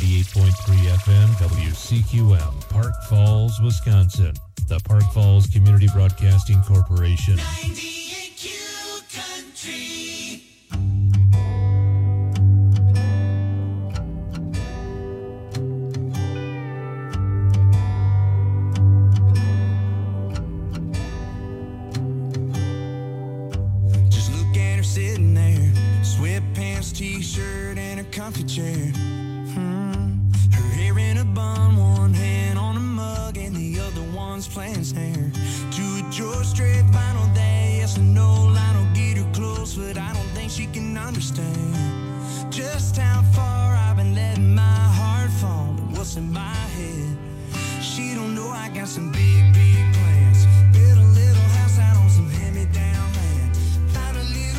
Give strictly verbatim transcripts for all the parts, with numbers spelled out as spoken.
ninety-eight point three F M W C Q M, Park Falls, Wisconsin. The Park Falls Community Broadcasting Corporation. ninety-eight Q Country. Sitting there, sweatpants, t-shirt, and a comfy chair. Hmm. Her hair in a bun, one hand on a mug, and the other one's playing snare. To a George Strait vinyl day, yes or no, Lionel get her close, but I don't think she can understand just how far I've been letting my heart fall to what's in my head. She don't know I got some big, big plans. Build a little house out on some hand-me-down land. Find a little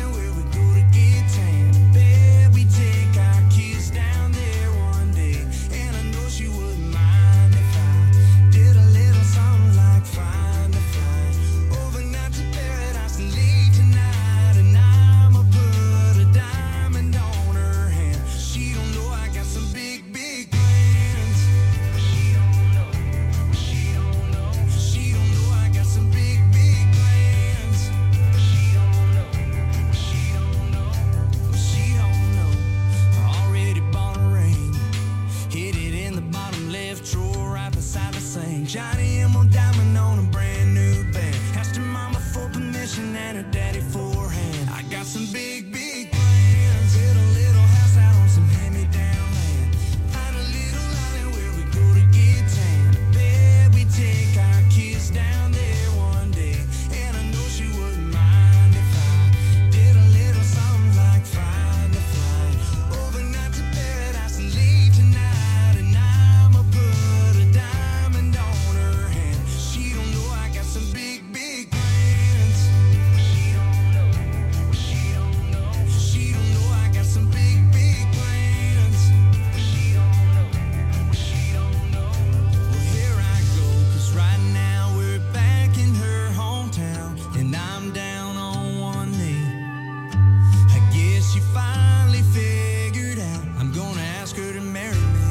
Johnny M on diamond on a brand new band. Asked her mama for permission and her daddy for a hand. I got some big, big plans. Build a little house out on some hand-me-down land. Find a little island where we go to get tan. Bet we take our kids down there one day. And I know she wouldn't mind if I did a little something like find a flight overnight to paradise and leave tonight. And I'ma put a diamond on her hand. She don't know I got some big, big plans. She don't know. She don't know. She don't know I got some big, big plans. She don't know. She don't know. Well, here I go, 'cause right now we're back in her hometown, and I'm down on one knee. I guess you finally figured out I'm gonna ask her to marry me.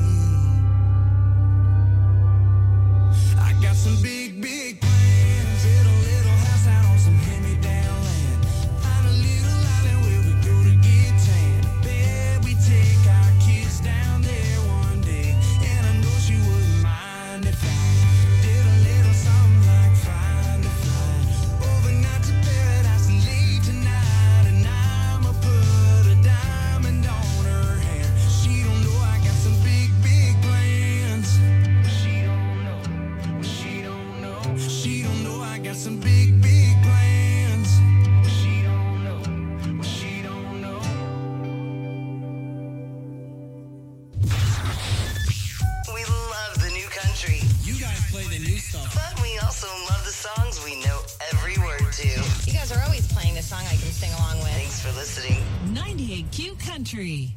I got some big, big plans. Build a little house out on some hand-me-down land. Find a little island where we go to get tan. Bet we take our kids down there one day. And I know she wouldn't mind if I did a little something like find a flight overnight to paradise and leave tonight. And I'ma put a diamond on her hand. She don't know I got some big, big plans. She don't know. She don't know. She don't know I got some big, big plans. She don't know. She don't know. We love the new country, You guys play the new stuff. but we also love the songs we know every word to. You guys are always playing the song I can sing along with. Thanks for listening. ninety-eight Q Country.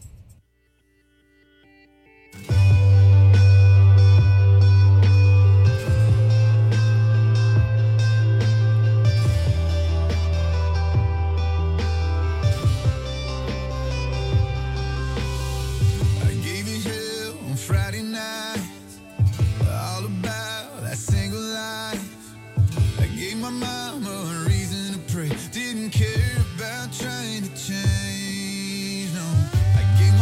I gave you hell on Friday night, all about that single life. I gave my mama a reason to pray, didn't care about trying to change, no. I gave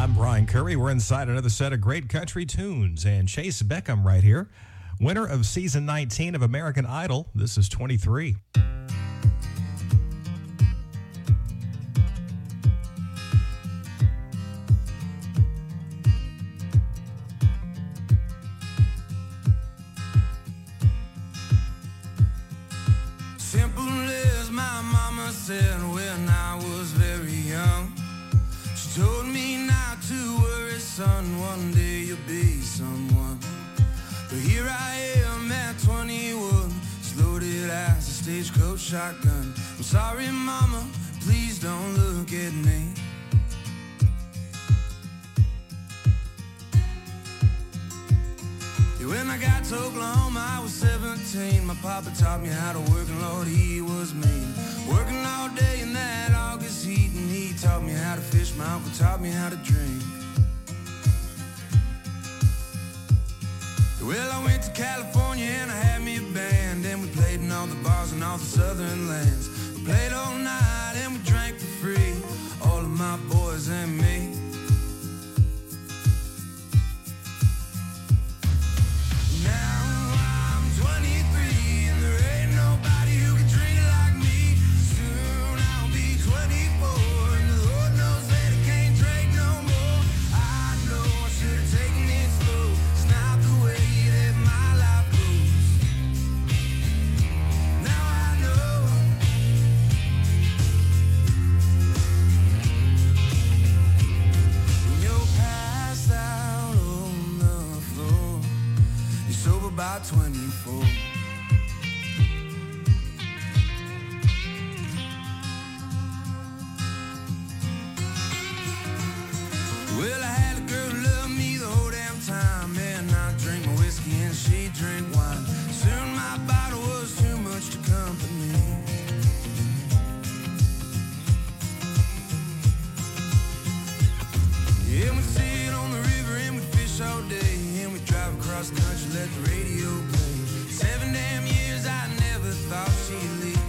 I'm Brian Curry. We're inside another set of great country tunes, and Chase Beckham right here, winner of season nineteen of American Idol. This is twenty-three. Simple as my mama said when I was very young. She told me not to worry, son, one day you'll be someone. But here I am at twenty-one, just loaded as a stagecoach shotgun. I'm sorry, mama, please don't look at me. When I got to Oklahoma, I was seventeen. My papa taught me how to work, and Lord, he was mean. Working all day in that August heat, and he taught me how to fish. My uncle taught me how to drink. Well, I went to California and I had me a band, and we played in all the bars and all the southern lands. We played all night and we drank for free, all of my boys and me. About twenty-four. Well, I had a girl who loved me the whole damn time, and I drink my whiskey and she drink wine. Soon my bottle was too much to company. Yeah, we sit on the river and we fish all day, and we drive across the country, let the radio play. Seven damn years, I never thought she'd leave.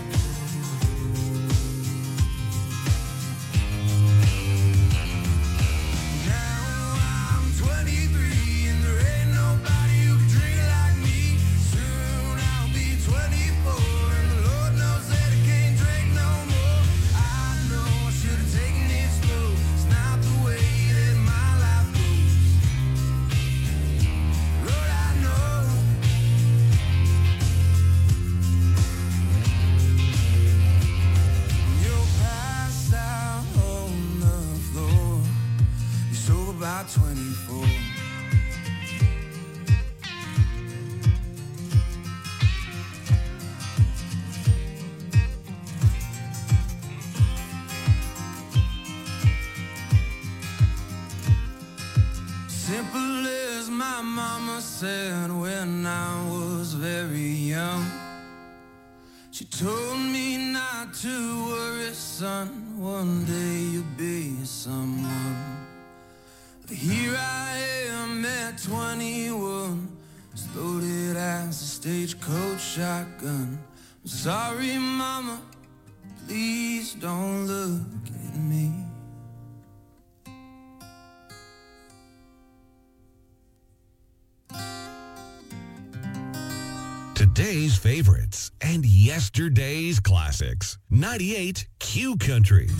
Now I'm twenty-three, and there ain't nobody who can drink like me. Soon I'll be twenty-four, and the Lord knows that I can't drink no more. I know I should have taken it slow. It's not the way that my life goes. Lord, I know. You're passed out on the floor. You're sober by twenty-four. Simple as my mama said when I was very young. She told me not to worry, son, one day you'll be someone. But here I am at twenty-one, just loaded as a stagecoach shotgun. I'm sorry, mama, please don't look at me. Today's favorites and yesterday's classics. ninety-eight Q Country.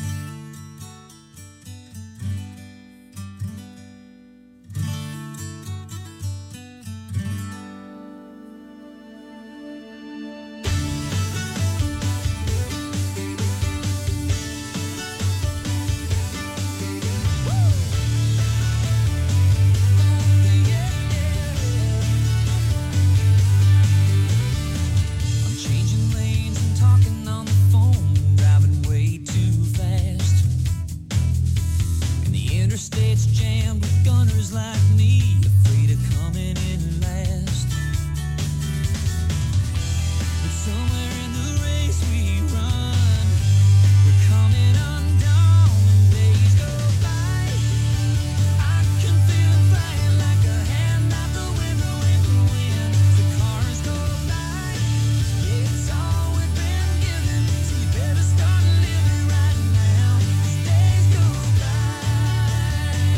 Changing lanes and talking on the phone, driving way too fast. And the interstate's jammed with gunners like me, afraid of coming in last. But somewhere in the race we run, we're coming undone when days go by. I can feel it flying like a hand out the window in the wind. The cars go by. It's all we've been given, so you better start living right now. These days go by.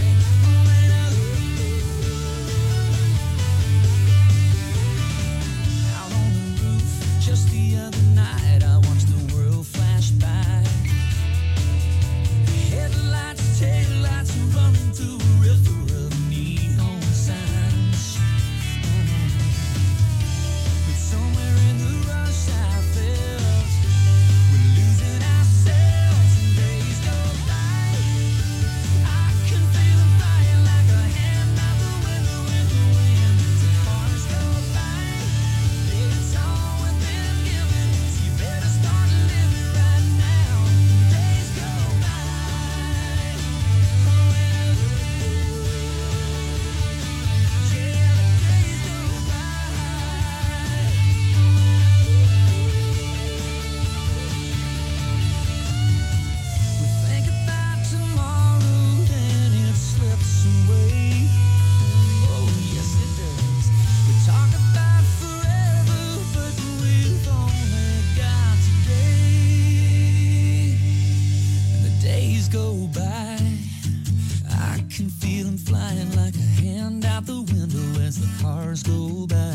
can feel him flying like a hand out the window as the cars go by.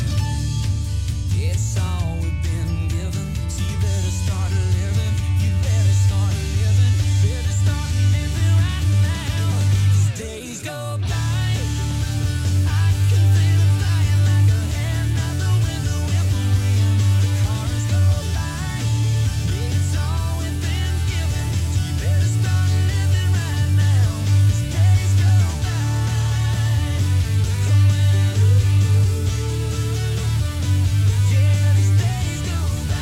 It's all we've been given, so you better start living. You better start living. Better start living right now. As days go by, I can feel him flying like a hand out the window in the wind. The cars go by. It's all we've been given, so you better start living right now. As days go by. Yeah, these days go by.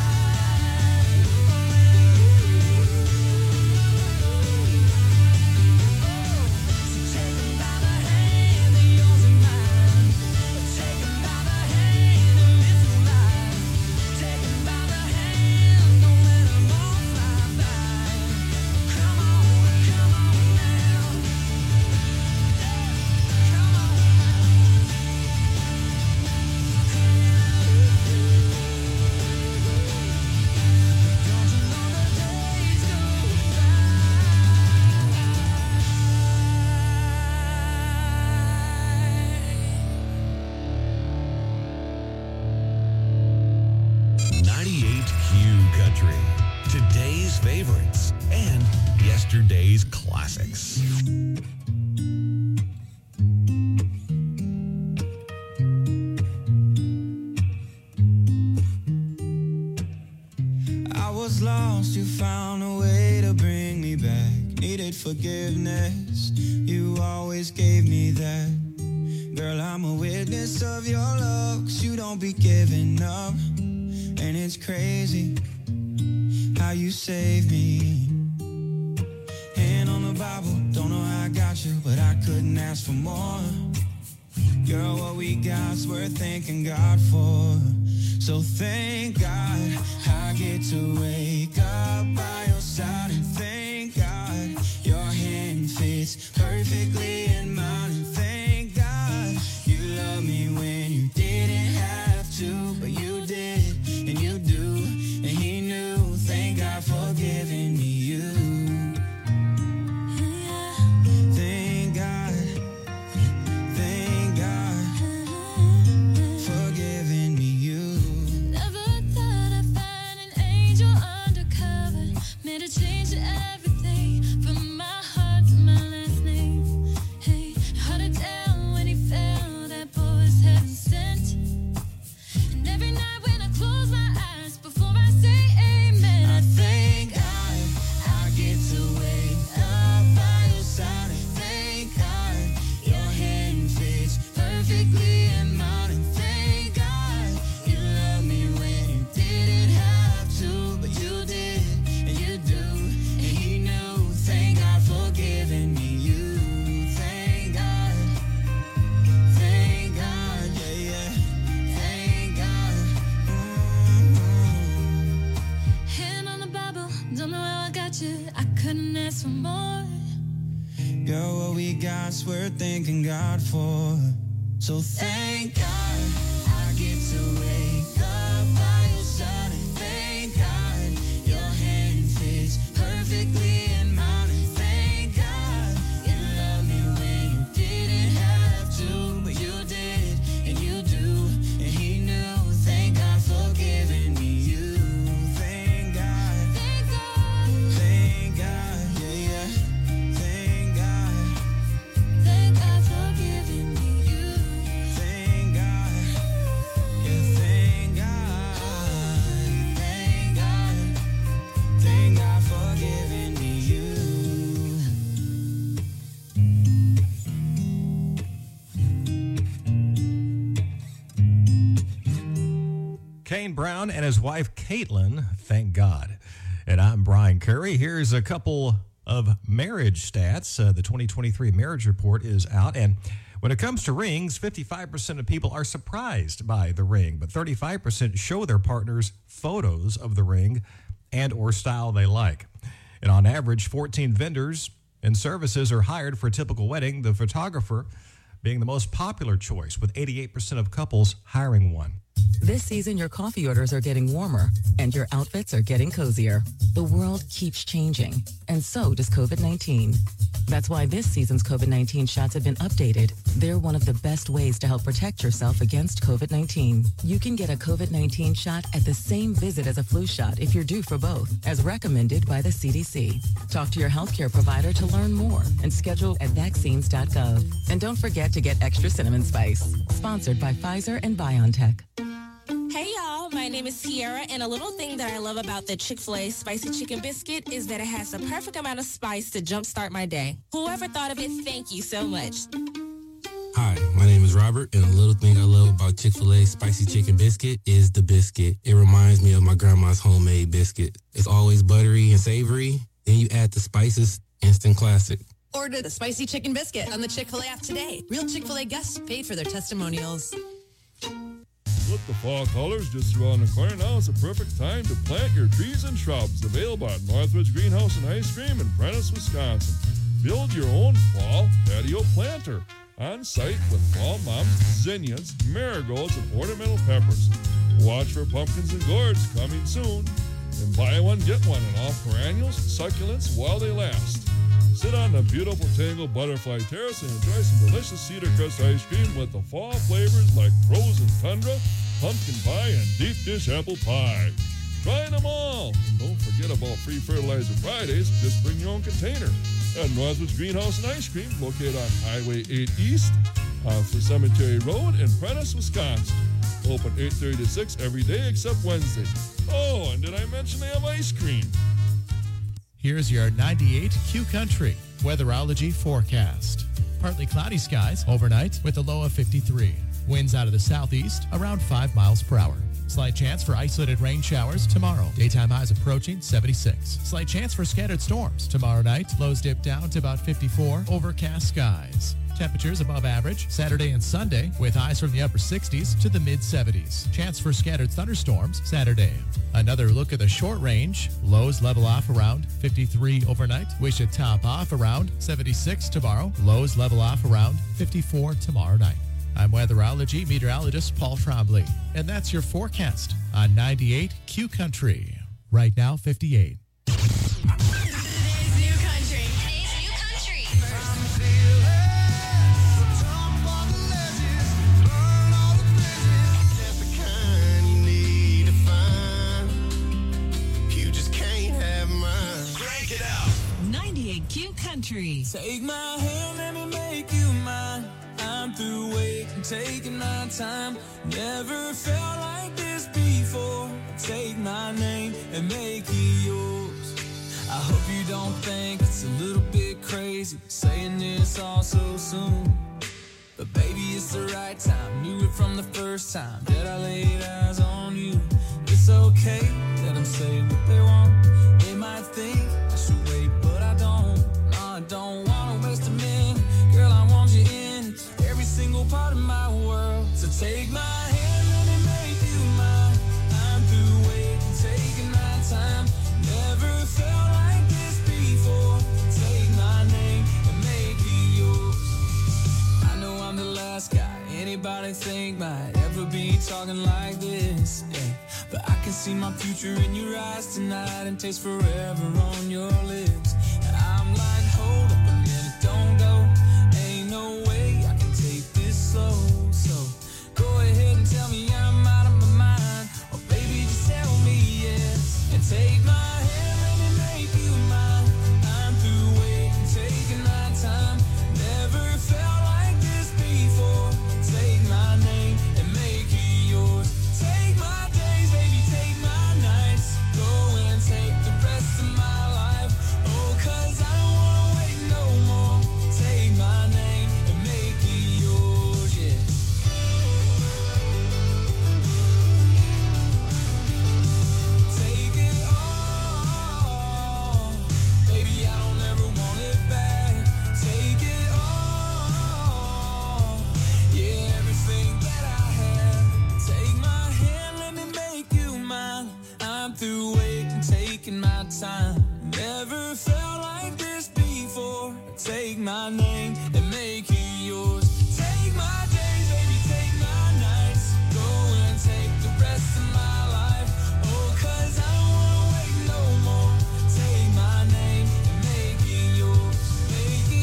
So take 'em by the hand, they're yours and mine. Take 'em by the hand and live your life. Take 'em by the hand, don't let 'em all fly by. Come on, come on now. Come on now. Don't you know the days go ninety-eight Q Country. Today's favorites and yesterday's classics. I was lost, you found a way to bring me back. Needed forgiveness, you always gave me that. Girl, I'm a witness of your love, 'cause you don't be giving up. And it's crazy how you saved me. Hand on the Bible, don't know how I got you, but I couldn't ask for more. Girl, what we got's worth thanking God for. So thank God I get to wake up by your side, and thank God your hand fits perfectly in mine, and thank God you love me when you didn't have to, but you did, and you do, and he knew. Thank God for giving me you. Thank God, thank God for giving me you. Never thought I'd find an angel undercover. Made a change to everything from my heart to my last name. Hey, hard to tell when he fell, that boy was heaven sent. And every night when I close my eyes before I say amen, I I thank God I get to wake up by your side, and thank God your hand fits perfectly in mine, and thank God you love me when you didn't have to, but you did, and you do, and he knew. Thank God for giving me you. Thank God, thank God, yeah, yeah, thank God. Mm. hand on the Bible, don't know how I got you. I couldn't ask for more. Girl, what we got's worth thanking God for. So thank God I get to wake up by your side, and thank God your hand fits perfectly in mine, and thank God you love me when you didn't have to, but you did, and you do, and he knew. Thank God for giving me you. Thank God, Thank God, thank God, yeah, yeah, thank God. thank God for giving me you. Thank God, yeah, thank God, thank God, thank God for giving me you. Kane Brown and his wife Caitlin, thank God. And I'm Brian Curry. Here's a couple of marriage stats. Uh, the twenty twenty-three marriage report is out, and when it comes to rings, fifty-five percent of people are surprised by the ring, but thirty-five percent show their partners photos of the ring and or style they like. And on average, fourteen vendors and services are hired for a typical wedding, the photographer being the most popular choice, with eighty-eight percent of couples hiring one. This season, your coffee orders are getting warmer and your outfits are getting cozier. The world keeps changing, and so does COVID nineteen. That's why this season's COVID nineteen shots have been updated. They're one of the best ways to help protect yourself against COVID nineteen. You can get a COVID nineteen shot at the same visit as a flu shot if you're due for both, as recommended by the C D C. Talk to your healthcare provider to learn more and schedule at vaccines dot gov. And don't forget to get extra cinnamon spice. Sponsored by Pfizer and BioNTech. Hey y'all, my name is Sierra, and a little thing that I love about the Chick-fil-A Spicy Chicken Biscuit is that it has the perfect amount of spice to jumpstart my day. Whoever thought of it, thank you so much. Hi, my name is Robert, and a little thing I love about Chick-fil-A Spicy Chicken Biscuit is the biscuit. It reminds me of my grandma's homemade biscuit. It's always buttery and savory. Then you add the spices, instant classic. Order the Spicy Chicken Biscuit on the Chick-fil-A app today. Real Chick-fil-A guests paid for their testimonials. With the fall colors just around the corner, now is the perfect time to plant your trees and shrubs. Available at Northwoods Greenhouse and Ice Cream in Prentice, Wisconsin. Build your own fall patio planter on site with fall mums, zinnias, marigolds, and ornamental peppers. Watch for pumpkins and gourds coming soon. And buy one, get one on all perennials and succulents while they last. Sit on the beautiful Tangle Butterfly Terrace and enjoy some delicious Cedar Crust ice cream with the fall flavors like frozen tundra, pumpkin pie, and deep dish apple pie. Try them all. And don't forget about free fertilizer Fridays. Just bring your own container. At Northwoods Greenhouse and Ice Cream, located on Highway eight East off the Cemetery Road in Prentice, Wisconsin. Open eight thirty to six every day except Wednesday. Oh, and did I mention they have ice cream? Here's your ninety-eight Q Country weatherology forecast. Partly cloudy skies overnight with a low of fifty-three. Winds out of the southeast around five miles per hour. Slight chance for isolated rain showers tomorrow. Daytime highs approaching seventy-six. Slight chance for scattered storms tomorrow night. Lows dip down to about fifty-four. Overcast skies. Temperatures above average Saturday and Sunday with highs from the upper sixties to the mid seventies. Chance for scattered thunderstorms Saturday. Another look at the short range. Lows level off around fifty-three overnight. We should top off around seventy-six tomorrow. Lows level off around fifty-four tomorrow night. I'm weatherology meteorologist Paul Trombley, and that's your forecast on ninety-eight Q Country. Right now, fifty-eight. Today's new country. Today's new country. ninety-eight Q Country. Take my hand, let me make you mine. I'm through waiting, taking my time. Never felt like this before. Take my name and make it yours. I hope you don't think it's a little bit crazy saying this all so soon. But baby, it's the right time. Knew it from the first time that I laid eyes on you. It's okay, let them say what they want. They might think I should wait, but I don't. No, I don't want to waste a minute. Girl, I want you in every single part of my world. So take my hand, let me make you mine. I'm through waiting, taking my time. Never felt like this before. Take my name and make it yours. I know I'm the last guy anybody think might ever be talking like this, yeah. But I can see my future in your eyes tonight and taste forever on your lips. And I'm like, hold up a minute, don't go. Ain't no way I can take this slow. So go ahead and tell me I'm out of my mind. Or baby, just tell me yes. And take my hand, let me make you mine. I'm through waiting, taking my time. Never felt like this before. Take my name and make it yours. Take my days, baby, take my nights. Go and take the rest of my life. Oh, cause I don't wanna wait no more. Take my name and make it yours, yeah. Take it all. Baby, I don't ever want it back. Take it all. Yeah, everything that I have. Take my hand, let me make you mine. I'm through waiting, taking my time. Never felt like this before. Take my name and make it yours. Take my days, baby, take my nights. Go and take the rest of my life. Oh, cause I don't wanna wait no more. Take my name and make it yours. Make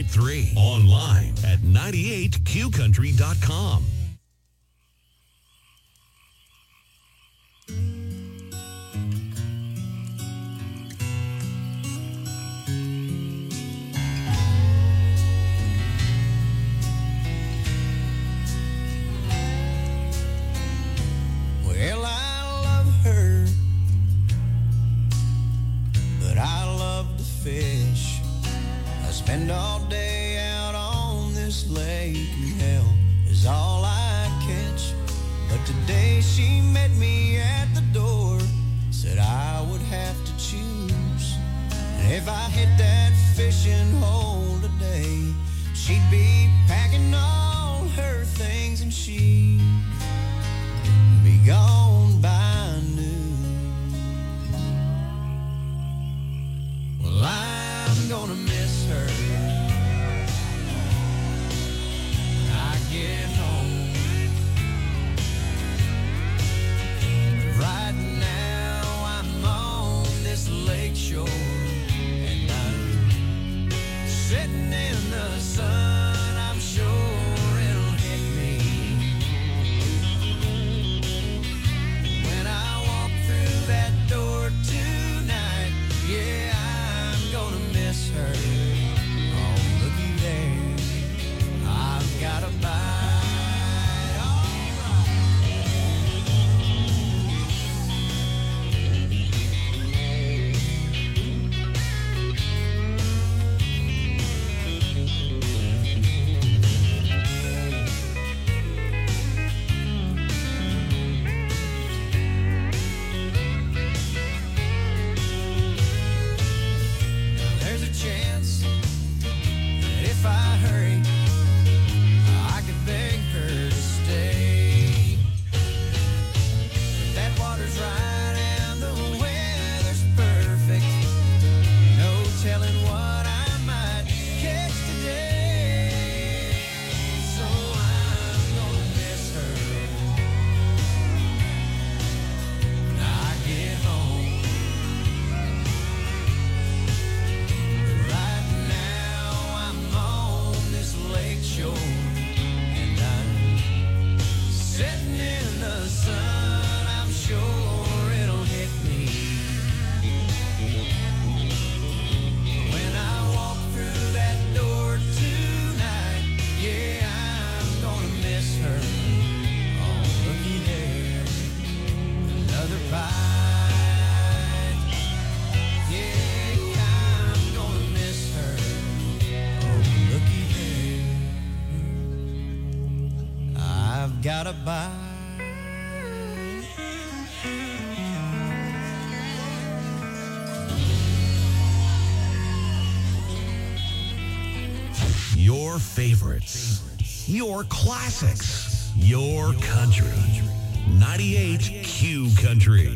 point three. Online at ninety-eight q country dot com. Well, I love her, but I love to fish. I spend all day out on this lake, and hell is all I catch. But today she met me at the door, said I would have to choose. And if I hit that fishing hole today, she'd be packing all her things and she'd be gone by noon. Well, I'm gonna miss her when I get home. Right now I'm on this lake shore, and I'm sitting in the sun. I'm sure it'll hit me when I walk through that door tonight. Yeah, I'm gonna miss her. Oh, looky there, I've got a bite. There's a chance that if I hurry, I could beg her to stay. That water's right and the weather's perfect. No telling what I might catch today. So I'm gonna miss her when I get home. Right now I'm on this lake shore, and I'm sitting in the sun. I'm sure it'll hit me when I walk through that door tonight. Yeah, I'm gonna miss her. Oh, looky there, another bite. Yeah, I'm gonna miss her. Oh, looky there, I've got a bite. Your favorites, your classics, your country. ninety-eight Q Country.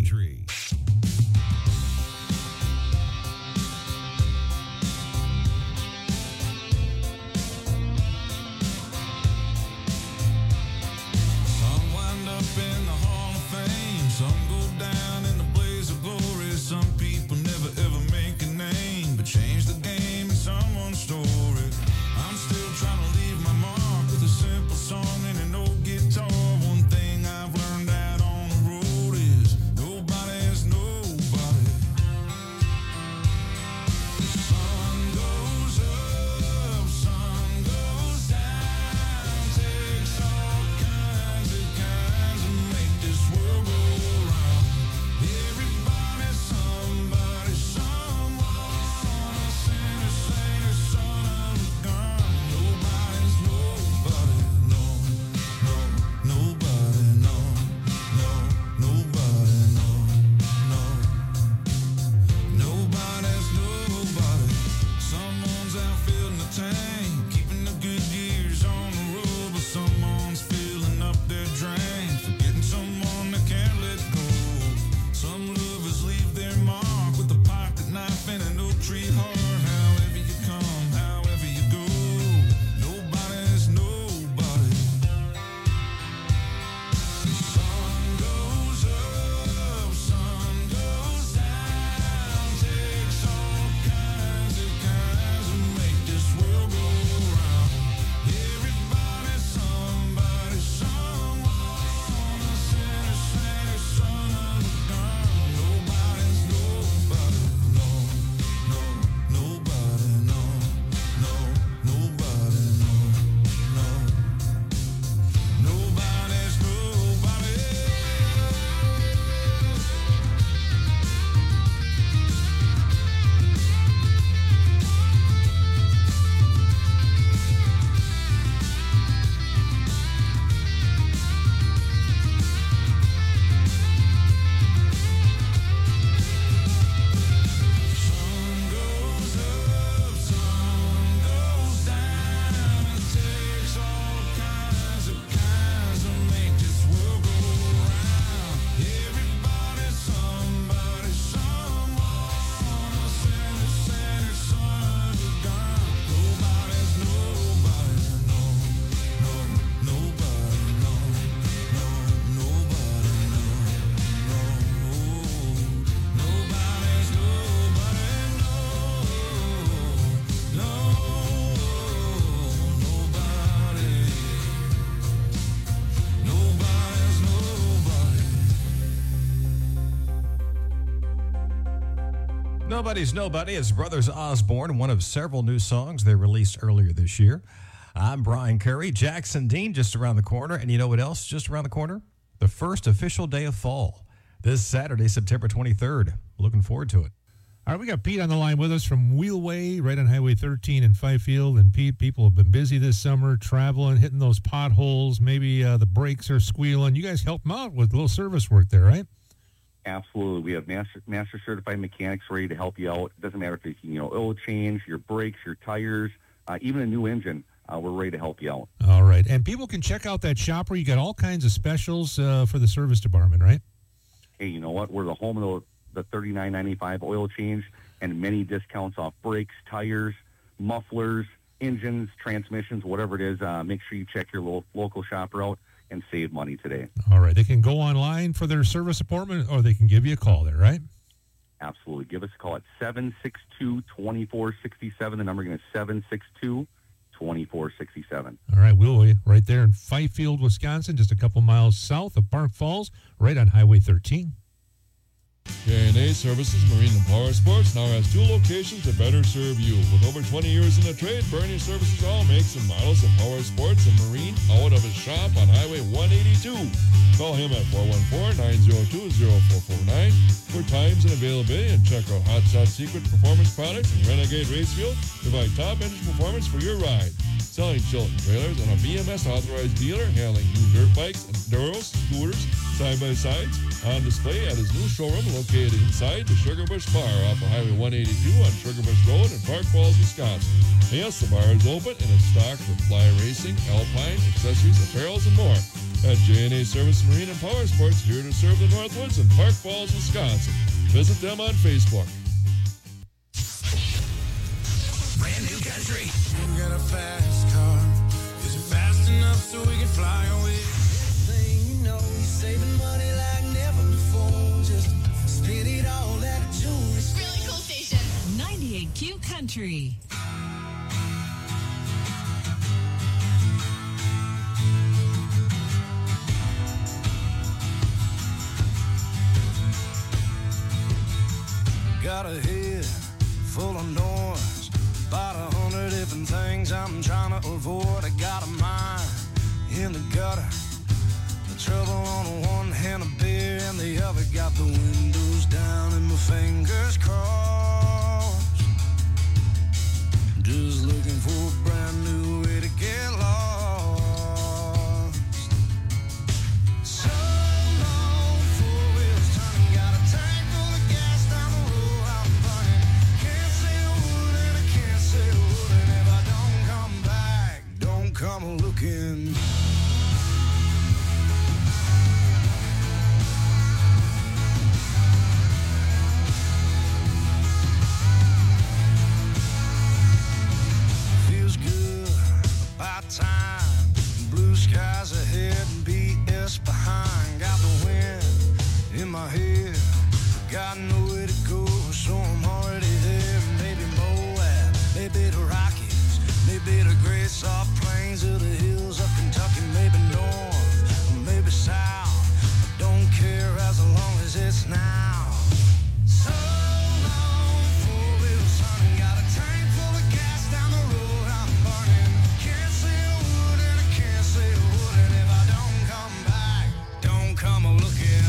Some wind up in the Hall of Fame, some go down in the blaze of glory. Some people never ever make a name, but change the game in someone's story. I'm still trying to leave my mark with a simple song and an old guitar. One thing I've learned out on the road is nobody Nobody's Nobody is Brothers Osborne, one of several new songs they released earlier this year. I'm Brian Curry. Jackson Dean just around the corner. And you know what else just around the corner? The first official day of fall. This Saturday, September twenty-third. Looking forward to it. All right, we got Pete on the line with us from Wheelway, right on Highway thirteen in Fifield. And Pete, people have been busy this summer, traveling, hitting those potholes. Maybe uh, the brakes are squealing. You guys help them out with a little service work there, right? Absolutely. We have master, master certified mechanics ready to help you out. It doesn't matter if it's, you know, oil change, your brakes, your tires, uh, even a new engine. Uh, we're ready to help you out. All right. And people can check out that shop where you got all kinds of specials uh, for the service department, right? Hey, you know what? We're the home of the, the thirty-nine ninety-five oil change and many discounts off brakes, tires, mufflers, engines, transmissions, whatever it is. Uh, make sure you check your lo- local shopper out and save money today. All right. They can go online for their service appointment, or they can give you a call there, right? Absolutely. Give us a call at seven six two, two four six seven. The number again is seven six two, two four six seven. All right. We'll right there in Fifield, Wisconsin, just a couple miles south of Park Falls, right on Highway thirteen. K and A Services Marine and Power Sports now has two locations to better serve you. With over twenty years in the trade, Bernie services all makes and models of power sports and marine out of his shop on Highway one eighty-two. Call him at four one four, nine zero two, zero four four nine for times and availability, and check out Hot Shot Secret Performance Products and Renegade Racefield. Provide top engine performance for your ride. Selling Chilton trailers and a B M S authorized dealer, handling new dirt bikes, enduros, scooters, side-by-sides, on display at his new showroom located inside the Sugar Bush Bar off of Highway one eighty-two on Sugar Bush Road in Park Falls, Wisconsin. Yes, the bar is open and is stocked with fly racing, alpine, accessories, apparels, and more. At J and A Service Marine and Power Sports, here to serve the Northwoods in Park Falls, Wisconsin. Visit them on Facebook. Brand new country. You got a fast car. Is it fast enough so we can fly away? Thing you know, you're saving money like never before. Just spend it all at a jewelry. Really cool station. ninety-eight Q Country. Got a head full of noise, about a hundred different things I'm trying to avoid. I got a mind in the gutter, the trouble on the one hand, a beer and the other. Got the windows down and my fingers crossed, just looking for a brand new way to get lost. So long, four wheels turning, got a tank full of gas down the road I'm burning. Can't say a word and I can't say a word, and if I don't come back, don't come looking. Feels good, about time. Blue skies ahead and B S behind. Got the wind in my head, got nowhere to go, so I'm already there. Maybe Moab, maybe the Rockies, maybe the great soft plains of the hills of Kentucky, maybe north, or maybe south. I don't care as long as it's now. So long, four wheels turning, got a tank full of gas down the road I'm burning. Can't say a word and I can't say a word, and if I don't come back, don't come looking.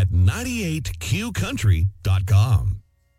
at ninety-eight q country dot com.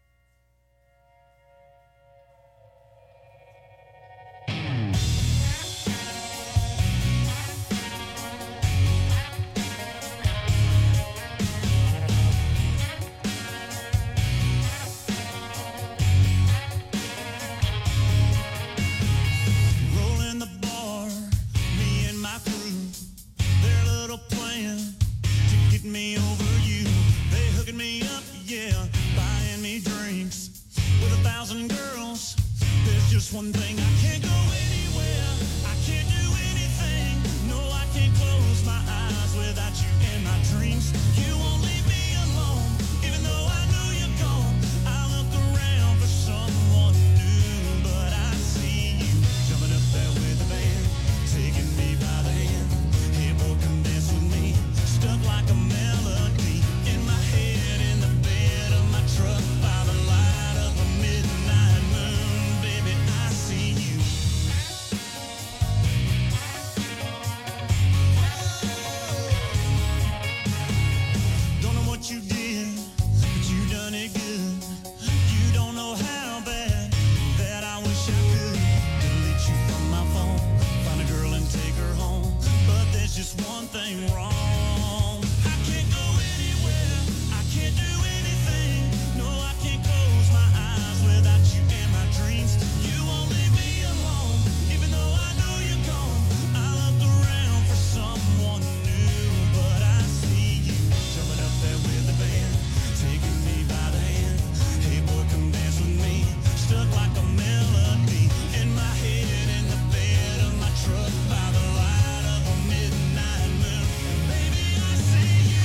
Rolling the bar, me and my crew, their little plan to get me over you. They hooking me up, yeah, buying me drinks with a thousand girls. There's just one thing, I can't go anywhere, I can't do anything. No, I can't close my eyes without you in my dreams. You won't leave me alone, even though I know you're gone. I look around for someone new, but I see you jumping up there with the band, taking me by the hand. Hey boy, come dance with me, stuck like a melody in my head, in the bed of my truck, by the light of a midnight moon. Baby, I see you. Don't know what you did, but you done it good. You don't know how bad that I wish I could delete you from my phone, find a girl and take her home. But there's just one thing wrong. I can't go anywhere, I can't do anything. No, I can't close my eyes without you in my dreams. You won't leave me alone, even though I know you're gone. I look around for someone new, but I see you jumping up there with the band, taking me by the hand. Hey boy, come dance with me, stuck like a melody in my head, in the bed of my truck, by the light of a midnight moon. Baby, I see you.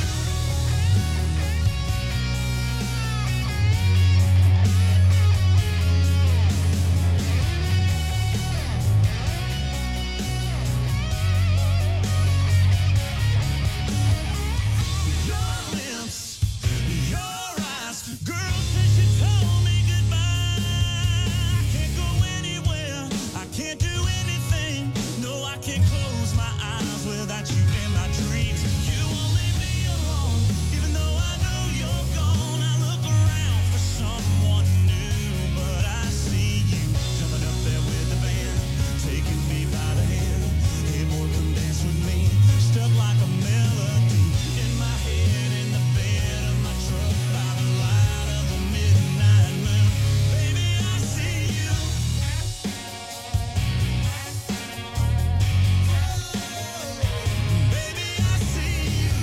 Your lips, your eyes, girl, since you told me goodbye, I can't go anywhere, I can't do anything. No, I can't close my eyes without you in my dreams. You won't leave me alone, even though I know you're gone. I look around for someone new, but I see you jumping up there with the band, taking me by the hand. Hey boy, come dance with me, stuck like a melody in my head, in the bed of my truck, by the light of a midnight moon. Baby, I see you. Baby, I see you.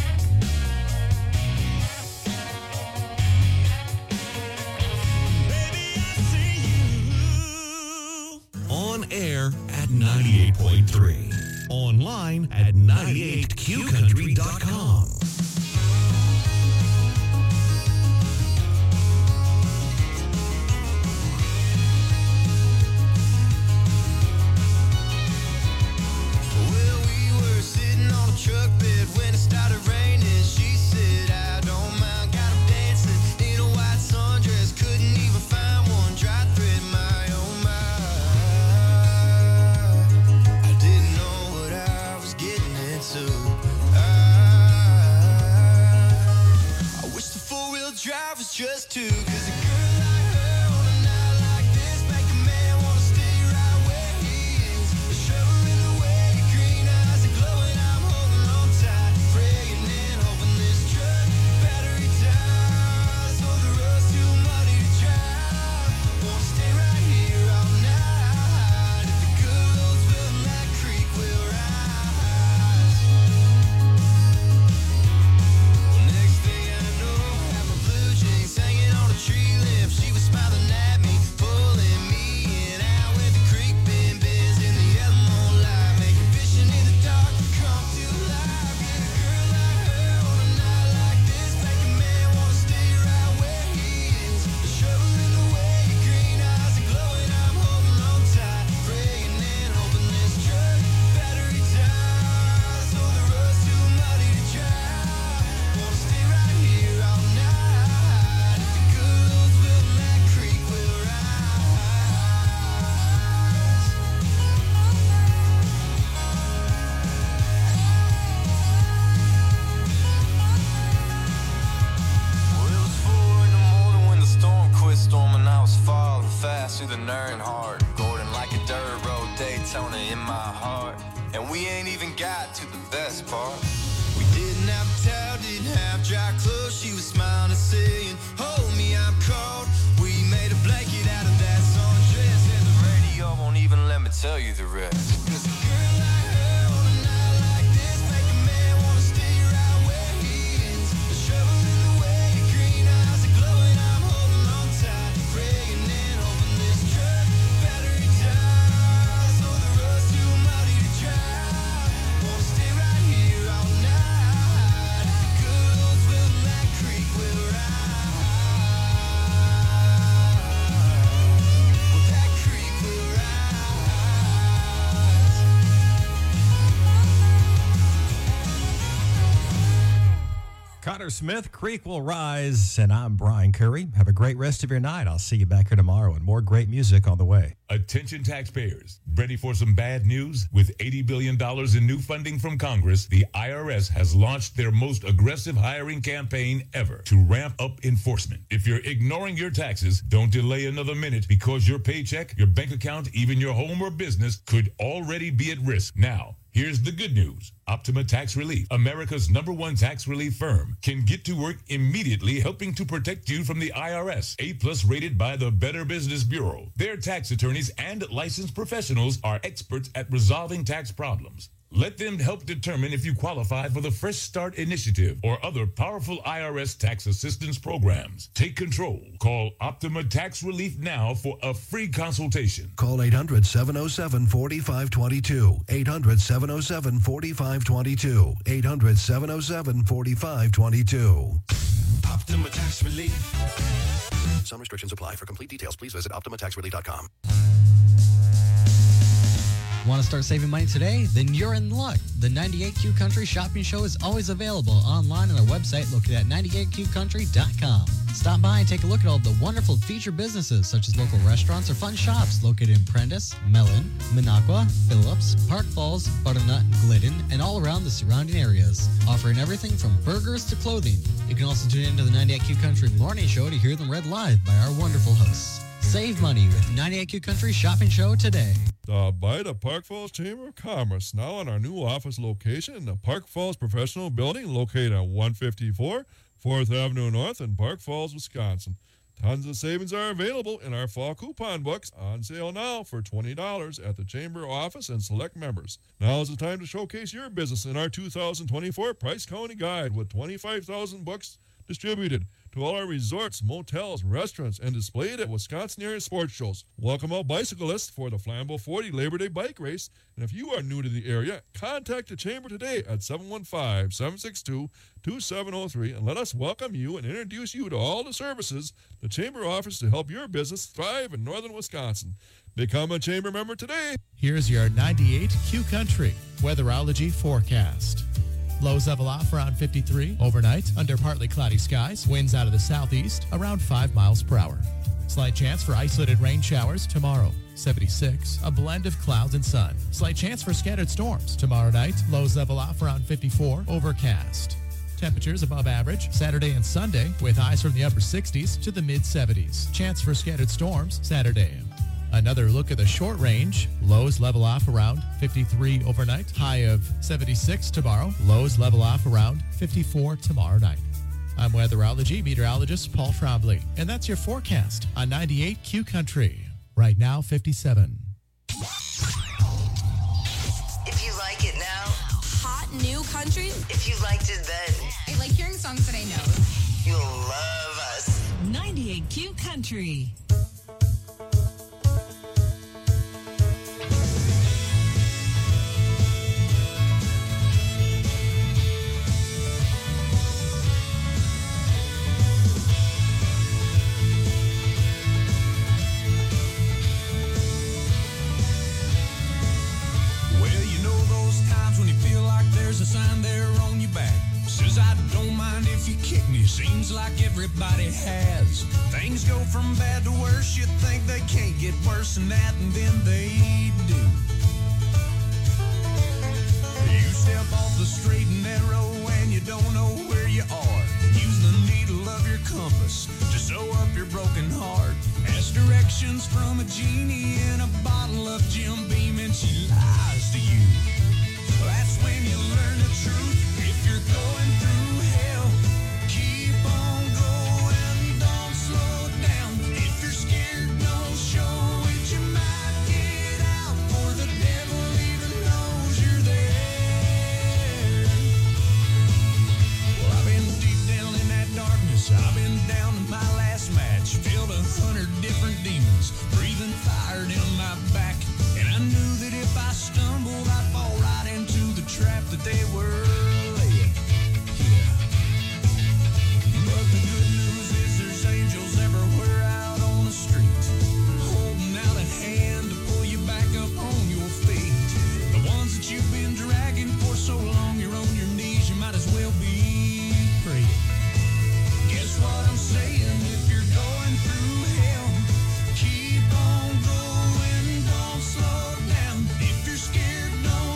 Baby, I see you. On air at ninety-eight point three. Online at ninety-eight q country dot com. Well, we were sitting on a truck bed when it started raining. She said, I don't mind, got 'em dancing in a white sundress. Couldn't even find one dry thread, my oh my. I didn't know what I was getting into. I to the nerd hard. Gordon like a dirt road Daytona in my heart. And we ain't even got to the best part. We didn't have a towel, didn't have dry clothes. She was smiling and saying, hold me, I'm cold. We made a blanket out of that sundress, and the radio won't even let me tell you the rest. 'Cause a girl like her on a night like this make a man wanna stay right where he is. A shovel in the way, green eyes are glowing. I'm holding on tight, praying and hoping this truck battery dies. So the road's too muddy to drive. Wanna stay right here all night. Good old Swift Lake Creek will rise. Well, that creek will rise. Connor Smith, Creek Will Rise, and I'm Brian Curry. Have a great rest of your night. I'll see you back here tomorrow and more great music on the way. Attention taxpayers, ready for some bad news? With eighty billion dollars in new funding from Congress, the I R S has launched their most aggressive hiring campaign ever to ramp up enforcement. If you're ignoring your taxes, don't delay another minute because your paycheck, your bank account, even your home or business could already be at risk. Now, here's the good news. Optima Tax Relief, America's number one tax relief firm, can get to work immediately helping to protect you from the I R S. A-plus rated by the Better Business Bureau. Their tax attorneys and licensed professionals are experts at resolving tax problems. Let them help determine if you qualify for the Fresh Start Initiative or other powerful I R S tax assistance programs. Take control. Call Optima Tax Relief now for a free consultation. Call eight hundred, seven oh seven, four five two two. eight hundred, seven oh seven, four five two two. eight hundred, seven oh seven, four five two two. Optima Tax Relief. Some restrictions apply. For complete details, please visit optima tax relief dot com. Want to start saving money today? Then you're in luck. The ninety-eight Q Country Shopping Show is always available online on our website located at ninety-eight q country dot com. Stop by and take a look at all the wonderful featured businesses such as local restaurants or fun shops located in Prentice, Mellon, Minocqua, Phillips, Park Falls, Butternut, Glidden, and all around the surrounding areas, offering everything from burgers to clothing. You can also tune into the ninety-eight Q Country Morning Show to hear them read live by our wonderful hosts. Save money with ninety-eight Q Country Shopping Show today. Stop by the Park Falls Chamber of Commerce, now in our new office location in the Park Falls Professional Building, located at one fifty-four fourth Avenue North in Park Falls, Wisconsin. Tons of savings are available in our fall coupon books, on sale now for twenty dollars at the Chamber office and select members. Now is the time to showcase your business in our two thousand twenty-four Price County Guide with twenty-five thousand books distributed to all our resorts, motels, restaurants, and displayed at Wisconsin area sports shows. Welcome all bicyclists for the Flambeau forty Labor Day Bike Race. And if you are new to the area, contact the Chamber today at seven one five, seven six two, two seven zero three and let us welcome you and introduce you to all the services the Chamber offers to help your business thrive in northern Wisconsin. Become a Chamber member today. Here's your ninety-eight Q Country Weatherology forecast. Lows level off around fifty-three. Overnight, under partly cloudy skies. Winds out of the southeast, around five miles per hour. Slight chance for isolated rain showers tomorrow. seventy-six. A blend of clouds and sun. Slight chance for scattered storms. Tomorrow night, lows level off around fifty-four. Overcast. Temperatures above average Saturday and Sunday, with highs from the upper sixties to the mid seventies. Chance for scattered storms Saturday. Another look at the short range. Lows level off around fifty-three overnight. High of seventy-six tomorrow. Lows level off around fifty-four tomorrow night. I'm weatherology meteorologist Paul Trombley, and that's your forecast on ninety-eight Q Country. Right now, fifty-seven. If you like it now, Hot new country? if you liked it then, I like hearing songs that I know. you'll love us. ninety-eight Q Country. Well, you know those times when you feel like there's a sign there on your back. Says I don't mind if you kick me. Seems like everybody has. Things go from bad to worse. You think they can't get worse than that, and then they do. You step off the straight and narrow and you don't know where you are. Use the needle of your compass to sew up your broken heart. As direction instructions from a genie in a bottle of Jim Beam, and she lies to you. That's when you learn the truth. If you're going through hell, keep on going, don't slow down. If you're scared, don't show it. You might get out, for the devil even knows you're there. Well, I've been deep down in that darkness. I've been down to my last match. Filled a hundred different demons, breathing fire down my back. And I knew that if I stumbled, I'd fall right into the trap that they were laying. Yeah. But the good news is there's angels everywhere out on the street, holding out a hand to pull you back up on your feet. The ones that you've been dragging for so long, you're on your knees, you might as well be praying. Guess what I'm saying? If you're going through hell, keep on going, don't slow down. If you're scared, don't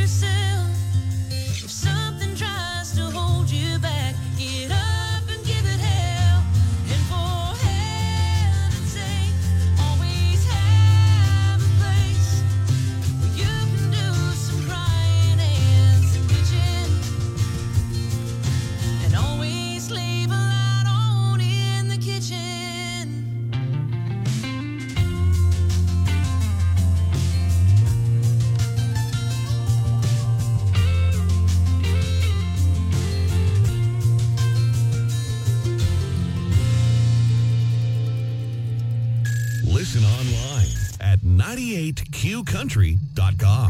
yourself. If something tries to hold you back, get up and give it hell. And for heaven's sake, always have a place where you can do some crying and some bitching. And always leave a light on in the kitchen. Listen online at ninety-eight Q country dot com.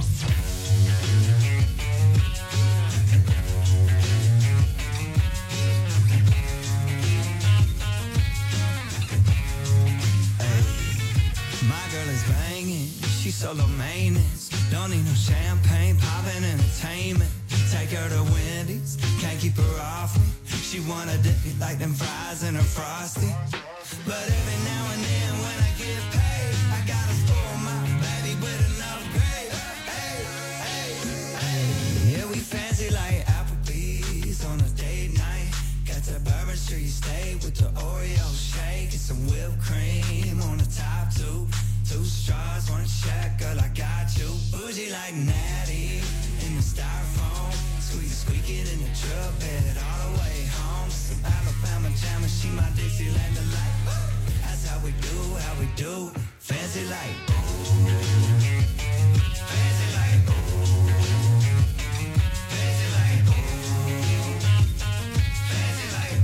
My girl is banging, she's solo maintenance. Don't need no champagne, poppin' entertainment. Take her to Wendy's, can't keep her off me. She wanna dip it like them fries in her frosty. But every now and then when I get paid, I gotta spoil my baby with enough grade. Hey, hey, hey. Yeah, we fancy like Applebee's on a date night. Got that Bourbon Street steak with the Oreo shake and some whipped cream on the top two. Two straws, one check, girl, I got you. Bougie like Natty in the styrofoam. Squeak, squeaking in the truck bed all the way home. Some Alabama jam and she my Dixieland delight. That's how we do, how we do. Fancy like fancy like fancy like fancy like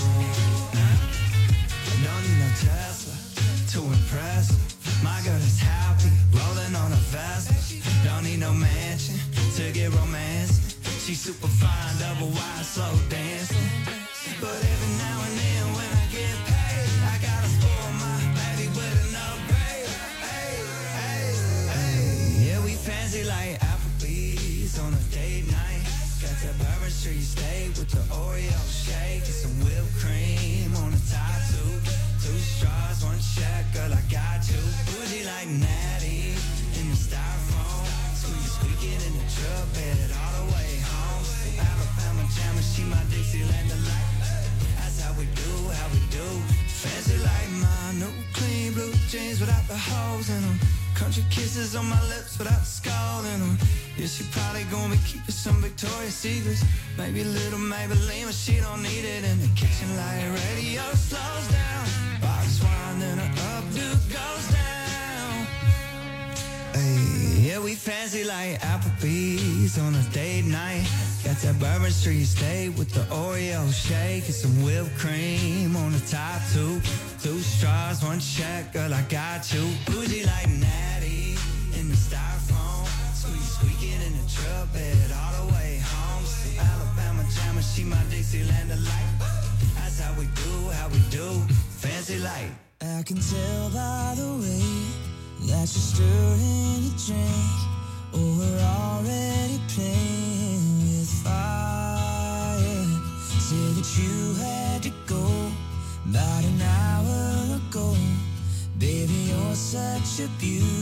don't need no Tesla to impress her. My girl is happy, rolling on a Vespa. Don't need no mansion to get romance. She's super fine, double wide, slow dancing. But every now and then when I get paid, I gotta spoil my baby with an upgrade. Hey, hey, hey. Yeah, we fancy like Applebee's on a date night. Got that Bourbon Street steak with the Oreo shake and some whipped cream on the top two. Two straws, one check, girl, I got you. Bougie like Natty in the styrofoam. Squeak, squeaking in the truck bed all the way home. Alabama jam and she my Dixieland delight. That's how we do, how we do. Fancy like my new clean blue jeans without the holes in them. Country kisses on my lips without the skull in them. Yeah, she probably gonna be keeping some Victoria's Secrets. Maybe a little Maybelline, but she don't need it. In the kitchen light radio slows down. Box wine and her updo goes down. Hey, yeah, we fancy like Applebee's on a date night. Got that Bourbon Street steak with the Oreo shake and some whipped cream on the top two. Two straws, one check, girl, I got you. Bougie like Natty in the styrofoam. Squeak, squeaking in the truck bed all the way home. Some Alabama jam and she my Dixieland delight. That's how we do, how we do. Fancy like I can tell by the way that you're stirring the drink. Oh, we're already playing with fire. Said that you had to go about an hour ago. Baby, you're such a beauty.